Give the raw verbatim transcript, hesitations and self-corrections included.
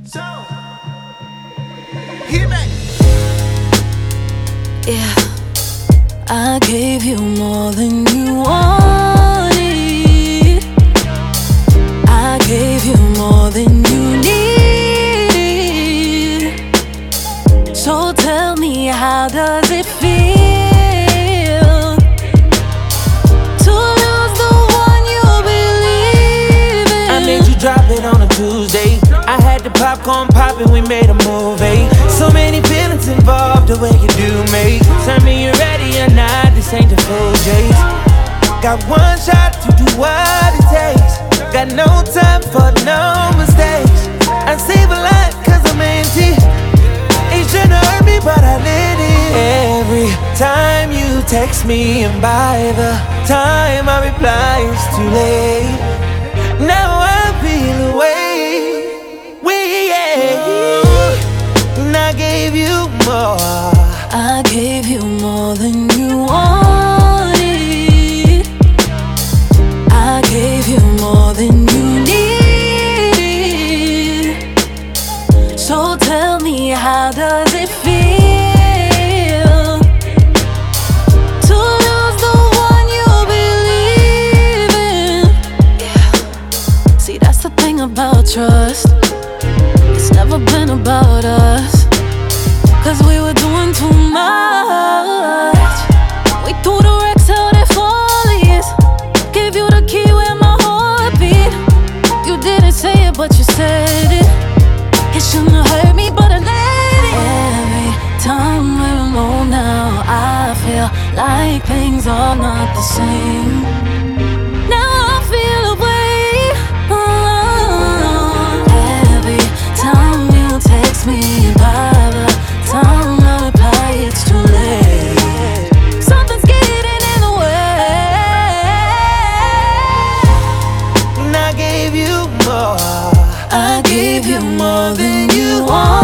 So, hear me. Yeah, I gave you more than you wanted. I gave you more than you need. So tell me, how does it feel to lose the one you believe in? I made you drop it on a Tuesday. I had the popcorn poppin', we made a movie. So many feelings involved, the way you do me. Tell me you're ready or not, this ain't the full J's. Got one shot to do what it takes. Got no time for no mistakes. I save a lot cause I'm empty. It shouldn't hurt me but I let it. Every time you text me and by the time I reply it's too late. Now I feel away. And I gave you more. I gave you more than you wanted. I gave you more than you needed. So tell me, how does it feel to lose the one you believe in? Yeah. See, that's the thing about trust. It's never been about us, cause we were doing too much. We threw the wrecks out at Follies. Gave you the key where my heart beat. You didn't say it, but you said it. It shouldn't have hurt me, but I let it. Every time we're alone now, I feel like things are not the same. Now I feel away. Oh, every time you text me, by the time I reply, it's too late. Something's getting in the way. And I gave you more. I gave you more than you want.